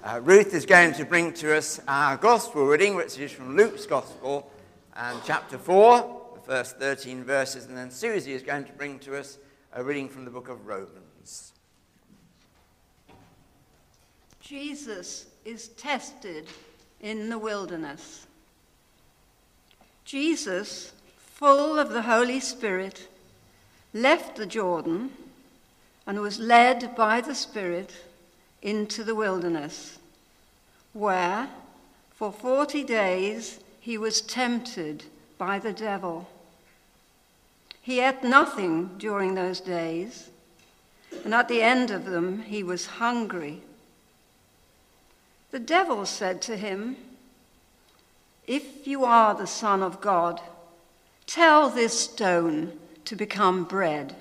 Ruth is going to bring to us our gospel reading, which is from Luke's gospel, and chapter 4, the first 13 verses, and then Susie is going to bring to us a reading from the book of Romans. Jesus is tested in the wilderness. Jesus, full of the Holy Spirit, left the Jordan and was led by the Spirit into the wilderness, where for 40 days he was tempted by the devil. He ate nothing during those days, and at the end of them he was hungry. The devil said to him, "If you are the Son of God, tell this stone to become bread."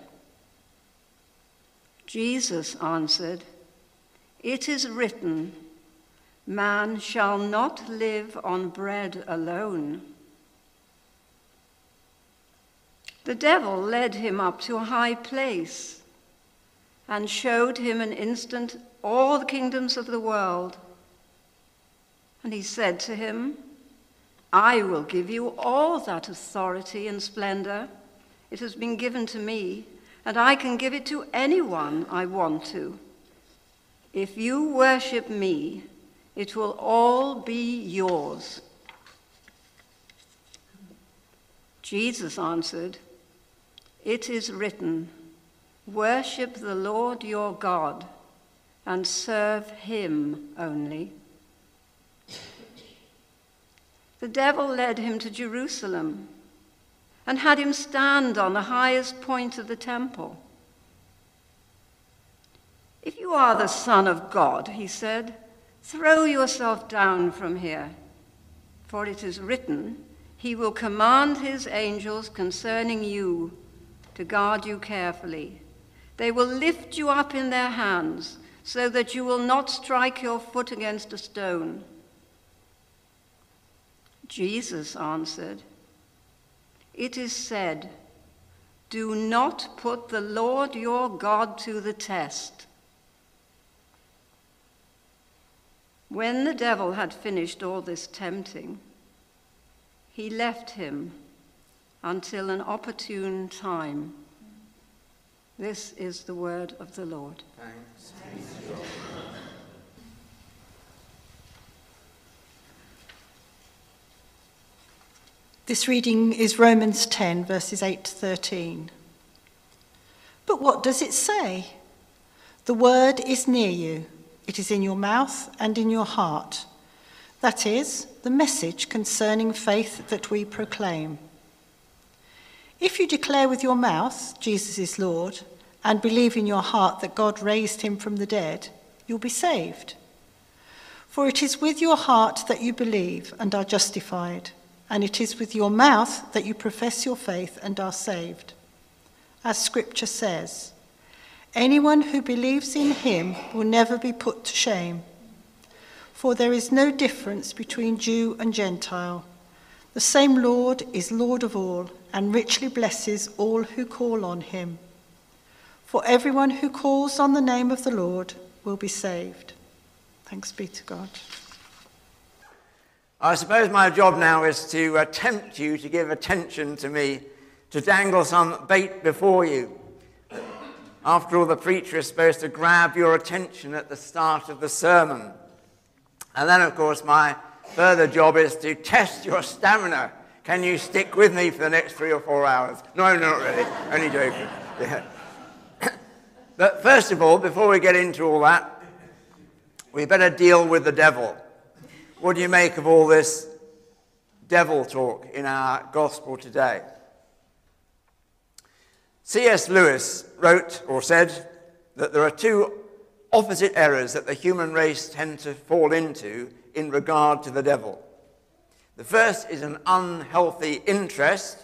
Jesus answered, "It is written, man shall not live on bread alone." The devil led him up to a high place and showed him an instant all the kingdoms of the world. And he said to him, "I will give you all that authority and splendor. It has been given to me, and I can give it to anyone I want to. If you worship me, it will all be yours." Jesus answered, "It is written, worship the Lord your God and serve him only." The devil led him to Jerusalem and had him stand on the highest point of the temple. "If you are the Son of God," he said, "throw yourself down from here. For it is written, he will command his angels concerning you to guard you carefully. They will lift you up in their hands so that you will not strike your foot against a stone." Jesus answered, "It is said, do not put the Lord your God to the test." When the devil had finished all this tempting, he left him until an opportune time. This is the word of the Lord. Thanks be to God. This reading is Romans 10, verses 8 to 13. But what does it say? The word is near you. It is in your mouth and in your heart. That is, the message concerning faith that we proclaim. If you declare with your mouth Jesus is Lord and believe in your heart that God raised him from the dead, you'll be saved. For it is with your heart that you believe and are justified, and it is with your mouth that you profess your faith and are saved. As Scripture says, anyone who believes in him will never be put to shame. For there is no difference between Jew and Gentile. The same Lord is Lord of all and richly blesses all who call on him. For everyone who calls on the name of the Lord will be saved. Thanks be to God. I suppose my job now is to tempt you to give attention to me, to dangle some bait before you. After all, the preacher is supposed to grab your attention at the start of the sermon. And then, of course, my further job is to test your stamina. Can you stick with me for the next 3 or 4 hours? No, not really. Only joking. Yeah. But first of all, before we get into all that, we better deal with the devil. What do you make of all this devil talk in our gospel today? C.S. Lewis wrote or said that there are 2 opposite errors that the human race tend to fall into in regard to the devil. The first is an unhealthy interest,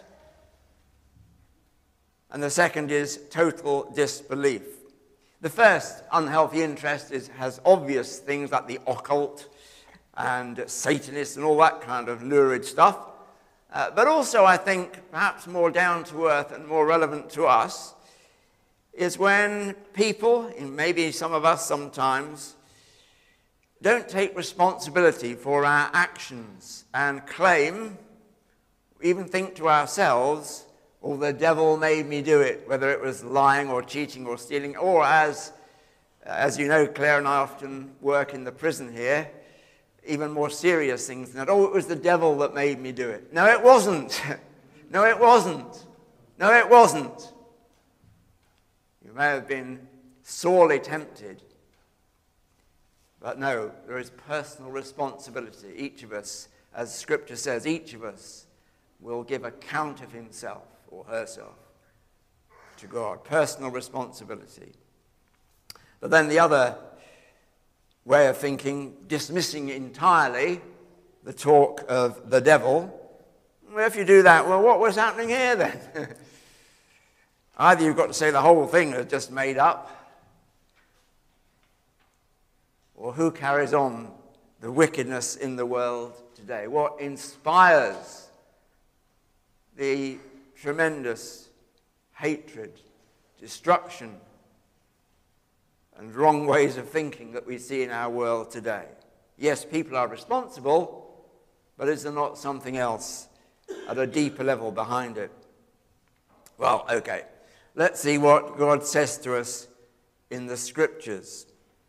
and the second is total disbelief. The first unhealthy interest has obvious things like the occult and Satanists and all that kind of lurid stuff. But also, I think, perhaps more down to earth and more relevant to us, is when people, and maybe some of us sometimes, don't take responsibility for our actions and claim, even think to ourselves, "Oh, the devil made me do it," whether it was lying or cheating or stealing, or as you know, Claire and I often work in the prison here, even more serious things than that. "Oh, it was the devil that made me do it." No, it wasn't. No, it wasn't. No, it wasn't. You may have been sorely tempted. But no, there is personal responsibility. Each of us, as Scripture says, each of us will give account of himself or herself to God. Personal responsibility. But then the other way of thinking, dismissing entirely the talk of the devil. Well, if you do that, well, what was happening here then? Either you've got to say the whole thing is just made up, or who carries on the wickedness in the world today? What inspires the tremendous hatred, destruction, and wrong ways of thinking that we see in our world today? Yes, people are responsible, but is there not something else at a deeper level behind it? Well, okay, let's see what God says to us in the Scriptures.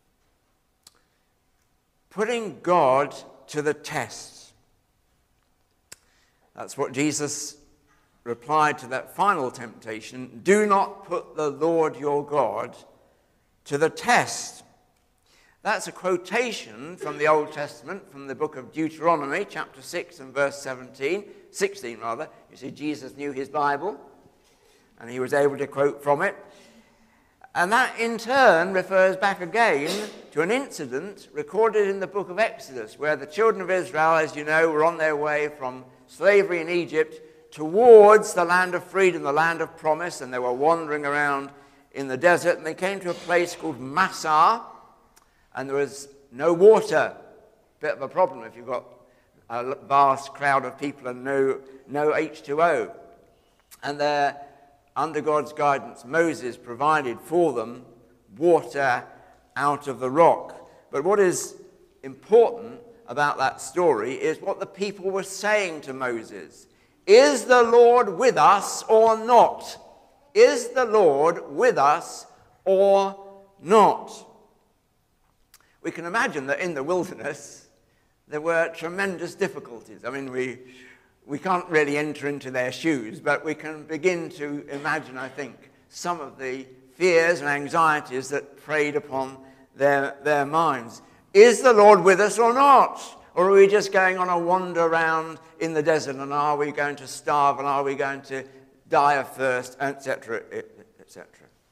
Putting God to the test. That's what Jesus replied to that final temptation. "Do not put the Lord your God to the test." That's a quotation from the Old Testament, from the book of Deuteronomy, chapter 6 and verse 16. You see, Jesus knew his Bible, and he was able to quote from it. And that, in turn, refers back again to an incident recorded in the book of Exodus, where the children of Israel, as you know, were on their way from slavery in Egypt towards the land of freedom, the land of promise, and they were wandering around in the desert, and they came to a place called Massah, and there was no water. Bit of a problem if you've got a vast crowd of people and no H2O. And there, under God's guidance, Moses provided for them water out of the rock. But what is important about that story is what the people were saying to Moses. Is the Lord with us or not? Is the Lord with us or not? We can imagine that in the wilderness there were tremendous difficulties. I mean, we can't really enter into their shoes, but we can begin to imagine, I think, some of the fears and anxieties that preyed upon their minds. Is the Lord with us or not? Or are we just going on a wander around in the desert, and are we going to starve, and are we going to die of thirst, etc., etc.?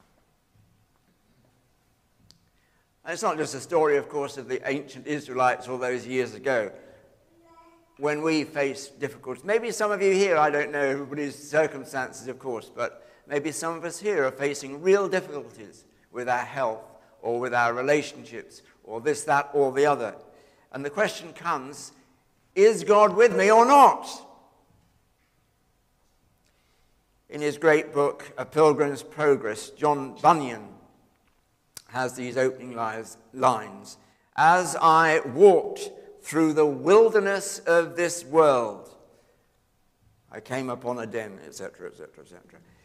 It's not just a story, of course, of the ancient Israelites all those years ago. When we face difficulties, maybe some of you here, I don't know everybody's circumstances, of course, but maybe some of us here are facing real difficulties with our health or with our relationships or this, that, or the other. And the question comes, is God with me or not? In his great book, A Pilgrim's Progress, John Bunyan has these opening lines. As I walked through the wilderness of this world, I came upon a den, etc., etc., etc.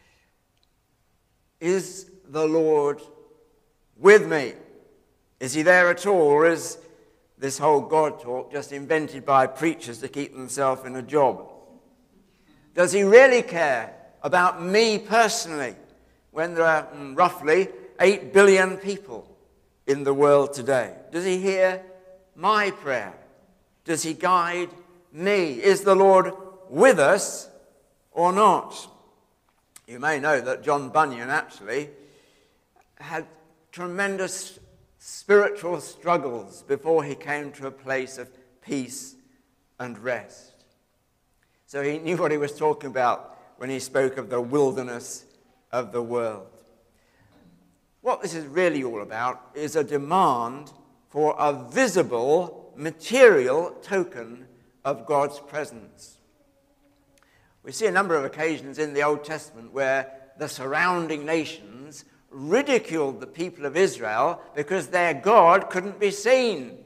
Is the Lord with me? Is he there at all? Or is this whole God talk just invented by preachers to keep themselves in a job? Does he really care about me personally when there are roughly 8 billion people in the world today? Does he hear my prayer? Does he guide me? Is the Lord with us or not? You may know that John Bunyan actually had tremendous spiritual struggles before he came to a place of peace and rest. So he knew what he was talking about when he spoke of the wilderness of the world. What this is really all about is a demand for a visible, material token of God's presence. We see a number of occasions in the Old Testament where the surrounding nations ridiculed the people of Israel because their God couldn't be seen.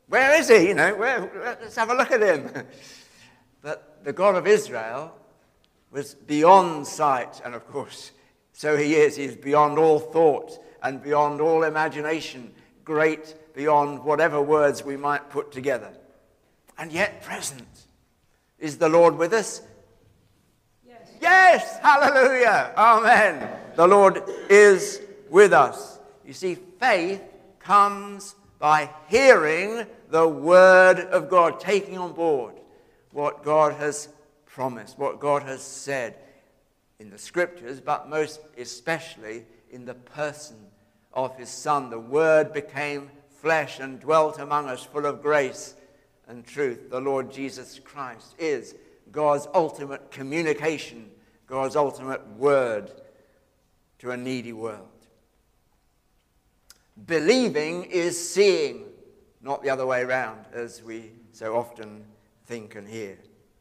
Where is he? Let's have a look at him. But the God of Israel was beyond sight, and of course, so he is. He's beyond all thought and beyond all imagination, great beyond whatever words we might put together. And yet present. Is the Lord with us? Yes. Yes! Hallelujah! Amen. The Lord is with us. You see, faith comes by hearing the word of God, taking on board what God has promised, what God has said in the scriptures, but most especially in the person of his Son. The word became flesh and dwelt among us, full of grace and truth. The Lord Jesus Christ is God's ultimate communication, God's ultimate word to a needy world. Believing is seeing, not the other way around, as we so often think and hear.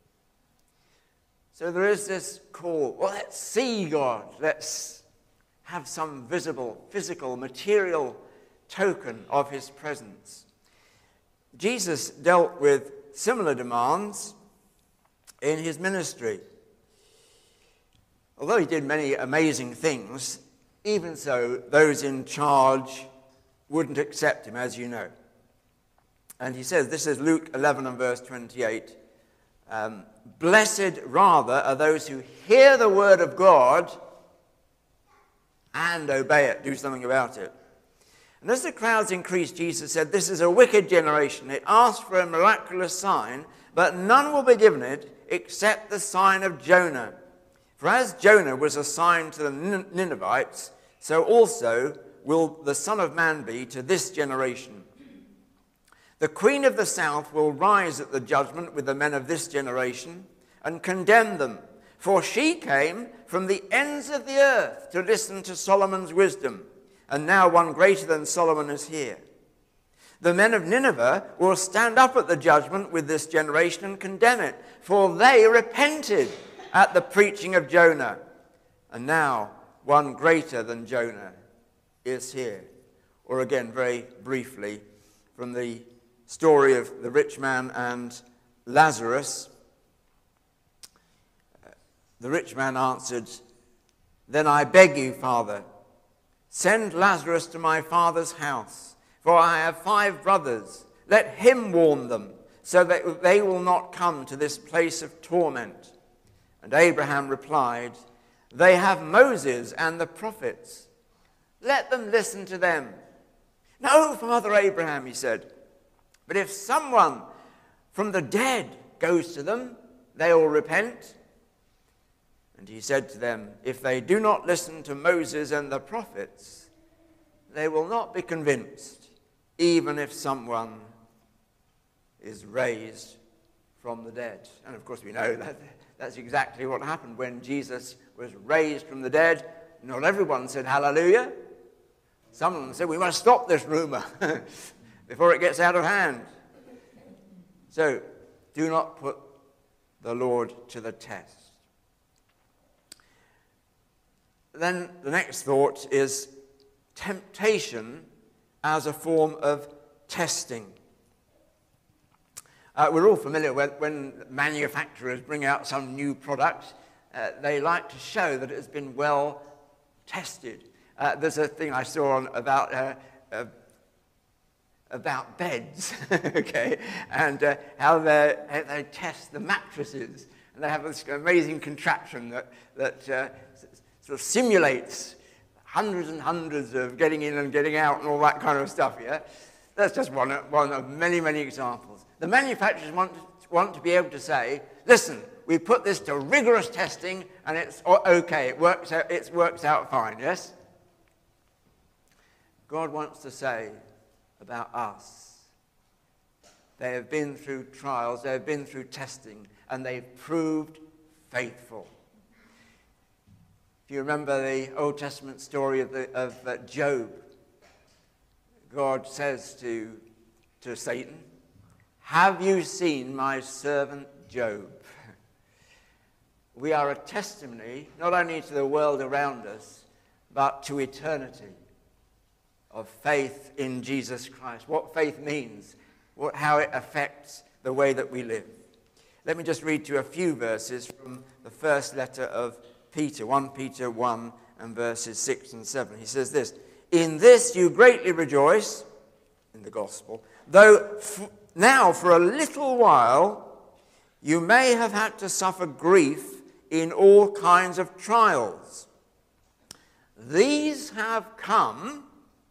So there is this call, well, let's see God. Let's have some visible, physical, material token of his presence. Jesus dealt with similar demands in his ministry. Although he did many amazing things, even so, those in charge wouldn't accept him, as you know. And he says, this is Luke 11 and verse 28, blessed rather are those who hear the word of God and obey it, do something about it. And as the crowds increased, Jesus said, this is a wicked generation. It asks for a miraculous sign, but none will be given it except the sign of Jonah. For as Jonah was a sign to the Ninevites, so also will the Son of Man be to this generation. The Queen of the South will rise at the judgment with the men of this generation and condemn them, for she came from the ends of the earth to listen to Solomon's wisdom, and now one greater than Solomon is here. The men of Nineveh will stand up at the judgment with this generation and condemn it, for they repented at the preaching of Jonah, and now one greater than Jonah is here. Or again, very briefly, from the story of the rich man and Lazarus. The rich man answered, then I beg you, Father, send Lazarus to my father's house, for I have 5 brothers. Let him warn them, so that they will not come to this place of torment. And Abraham replied, they have Moses and the prophets. Let them listen to them. No, Father Abraham, he said, but if someone from the dead goes to them, they will repent. And he said to them, if they do not listen to Moses and the prophets, they will not be convinced, even if someone is raised from the dead. And of course we know that that's exactly what happened when Jesus was raised from the dead. Not everyone said hallelujah. Some of them said, we must stop this rumor before it gets out of hand. So, do not put the Lord to the test. Then the next thought is temptation as a form of testing. We're all familiar when manufacturers bring out some new product, they like to show that it has been well tested. There's a thing I saw about beds, okay, and how they test the mattresses, and they have this amazing contraption that sort of simulates hundreds and hundreds of getting in and getting out and all that kind of stuff. Yeah, that's just one of many, many examples. The manufacturers want to be able to say, listen, we put this to rigorous testing, and it's okay. It works out fine. Yes. God wants to say about us, they have been through trials, they have been through testing, and they've proved faithful. If you remember the Old Testament story of Job, God says to Satan, have you seen my servant Job? We are a testimony not only to the world around us, but to eternity, of faith in Jesus Christ. What faith means how it affects the way that we live. Let me just read to you a few verses from the first letter of Peter, 1 Peter 1 and verses 6 and 7. He says this, "In this you greatly rejoice," in the gospel, "though now for a little while you may have had to suffer grief in all kinds of trials. These have come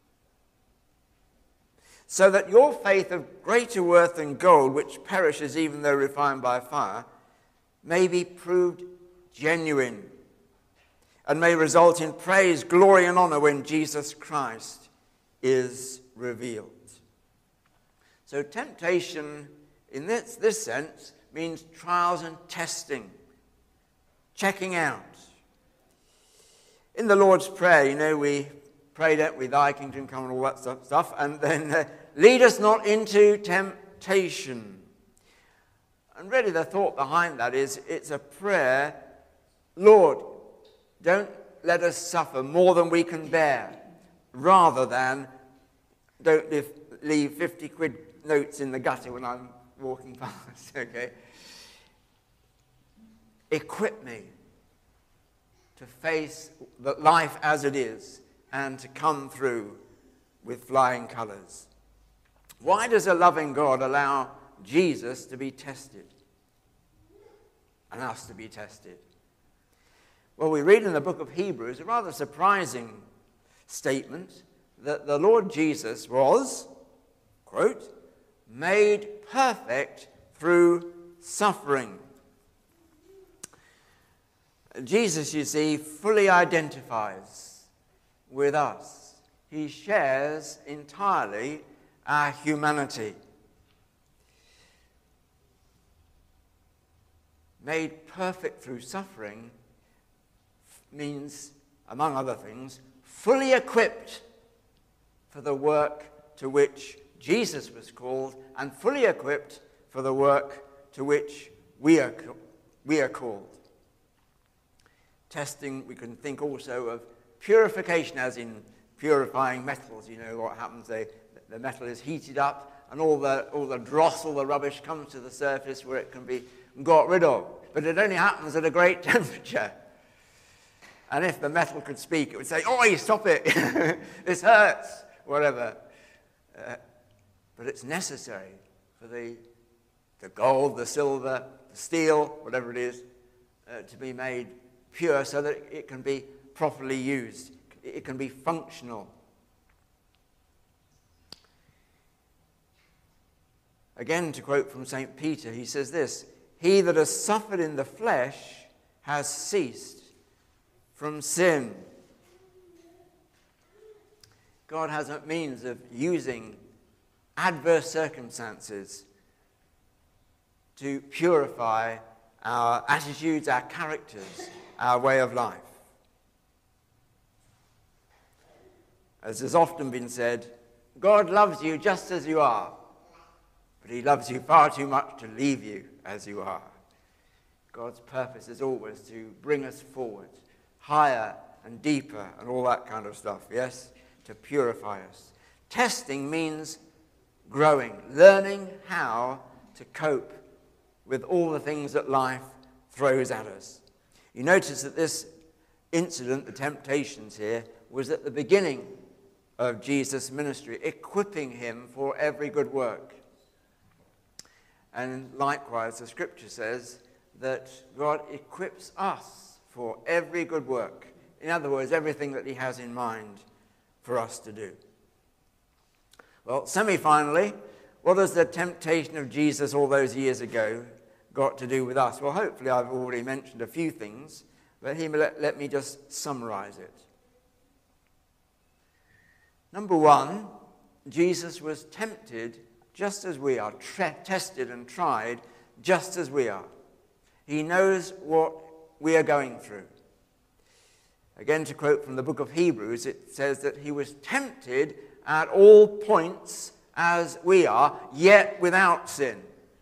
so that your faith of greater worth than gold, which perishes even though refined by fire, may be proved genuine and may result in praise, glory, and honor when Jesus Christ is revealed." So temptation, in this sense, means trials and testing, checking out. In the Lord's Prayer, we pray that with thy kingdom come and all that stuff, and then lead us not into temptation. And really the thought behind that is it's a prayer, Lord, don't let us suffer more than we can bear, rather than don't leave 50 quid notes in the gutter when I'm walking past, okay? Equip me to face the life as it is and to come through with flying colours. Why does a loving God allow Jesus to be tested and us to be tested? Well, we read in the book of Hebrews a rather surprising statement that the Lord Jesus was, quote, made perfect through suffering. Jesus, you see, fully identifies with us. He shares entirely our humanity. Made perfect through suffering means, among other things, fully equipped for the work to which Jesus was called and fully equipped for the work to which we are called. Testing, we can think also of purification, as in purifying metals. You know what happens, the metal is heated up and all the dross, all the rubbish comes to the surface where it can be got rid of. But it only happens at a great temperature. And if the metal could speak, it would say, "Oi, stop it, this hurts," whatever. But it's necessary for the gold, the silver, the steel, whatever it is, to be made pure so that it can be properly used. It can be functional. Again, to quote from St. Peter, he says this, "He that has suffered in the flesh has ceased from sin." God has a means of using adverse circumstances to purify our attitudes, our characters, our way of life. As has often been said, God loves you just as you are, but he loves you far too much to leave you as you are. God's purpose is always to bring us forward, higher and deeper and all that kind of stuff, yes? To purify us. Testing means growing, learning how to cope with all the things that life throws at us. You notice that this incident, the temptations here, was at the beginning of Jesus' ministry, equipping him for every good work. And likewise, the scripture says that God equips us for every good work. In other words, everything that he has in mind for us to do. Well, semi-finally, what has the temptation of Jesus all those years ago got to do with us? Well, hopefully I've already mentioned a few things, but let me just summarize it. Number one, Jesus was tempted just as we are, tested and tried just as we are. He knows what we are going through. Again, to quote from the book of Hebrews, it says that he was tempted at all points as we are, yet without sin.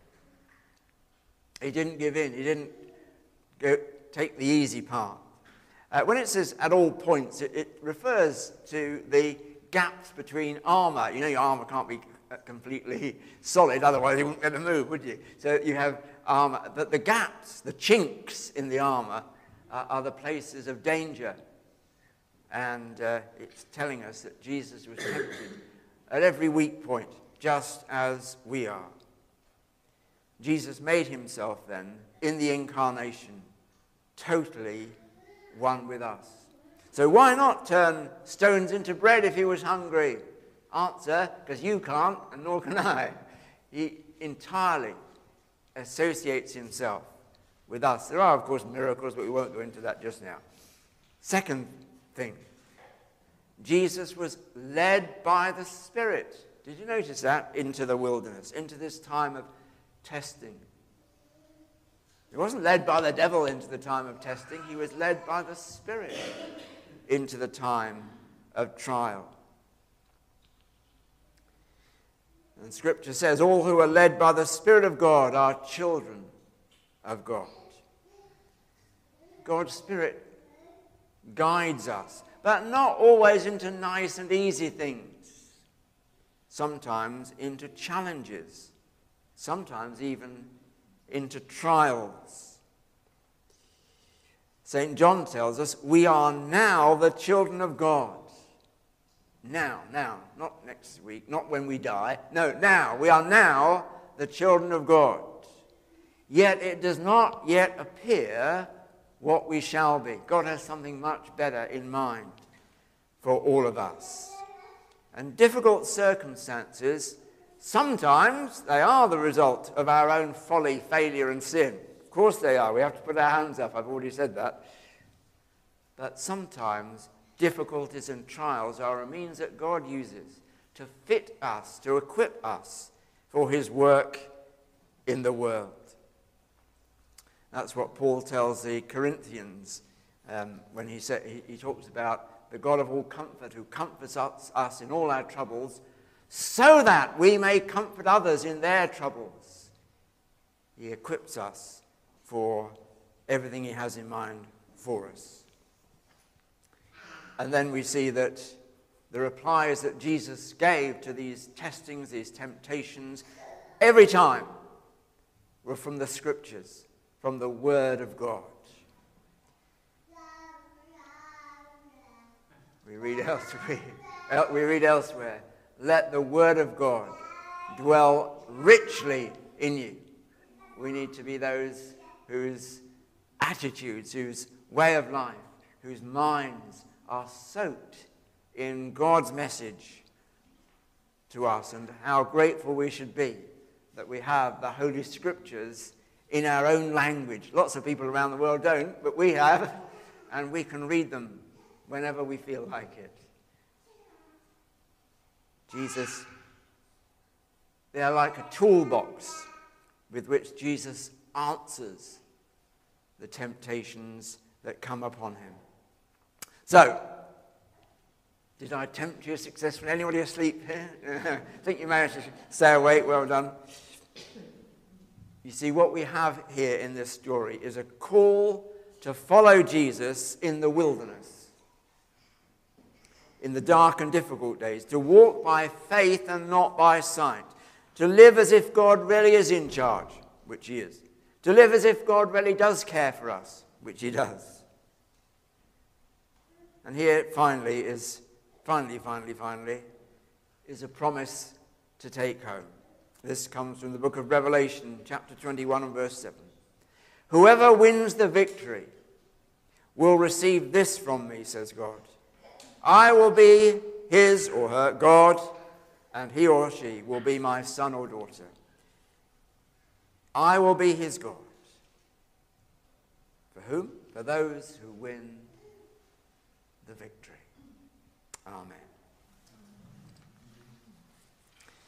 He didn't give in. He didn't take the easy path. When it says at all points, it refers to the gaps between armor. You know, your armor can't be completely solid, otherwise you wouldn't be able to move, would you? So you have armor, the gaps, the chinks in the armor are the places of danger. And it's telling us that Jesus was tempted at every weak point, just as we are. Jesus made himself then, in the incarnation, totally one with us. So why not turn stones into bread if he was hungry? Answer, because you can't, and nor can I. He entirely associates himself with us. There are, of course, miracles, but we won't go into that just now. Second thing, Jesus was led by the Spirit. Did you notice that? Into the wilderness, into this time of testing. He wasn't led by the devil into the time of testing. He was led by the Spirit into the time of trial. And Scripture says, all who are led by the Spirit of God are children of God. God's Spirit guides us, but not always into nice and easy things. Sometimes into challenges. Sometimes even into trials. St. John tells us we are now the children of God. Now, not next week, not when we die. No, now. We are now the children of God. Yet it does not yet appear what we shall be. God has something much better in mind for all of us. And difficult circumstances, sometimes they are the result of our own folly, failure, and sin. Of course they are. We have to put our hands up. I've already said that. But sometimes difficulties and trials are a means that God uses to fit us, to equip us for his work in the world. That's what Paul tells the Corinthians when he talks about the God of all comfort who comforts us in all our troubles, so that we may comfort others in their troubles. He equips us for everything he has in mind for us. And then we see that the replies that Jesus gave to these testings, these temptations, every time were from the Scriptures, from the Word of God. We read elsewhere, let the Word of God dwell richly in you. We need to be those whose attitudes, whose way of life, whose minds are soaked in God's message to us, and how grateful we should be that we have the Holy Scriptures in our own language. Lots of people around the world don't, but we have, and we can read them whenever we feel like it. Jesus, they are like a toolbox with which Jesus answers the temptations that come upon him. So, did I tempt you successfully? Anybody asleep here? I think you managed to stay awake. Well done. You see, what we have here in this story is a call to follow Jesus in the wilderness, in the dark and difficult days, to walk by faith and not by sight, to live as if God really is in charge, which he is, to live as if God really does care for us, which he does. And here finally is a promise to take home. This comes from the book of Revelation, chapter 21 and verse 7. Whoever wins the victory will receive this from me, says God. I will be his or her God, and he or she will be my son or daughter. I will be his God. For whom? For those who win the victory. Amen.